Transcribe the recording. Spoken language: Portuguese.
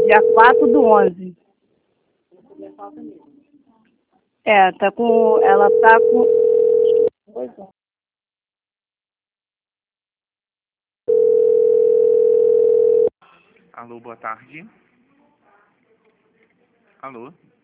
dia 4/11. Tá com... Ela tá com... Pois é. Alô, boa tarde. Alô?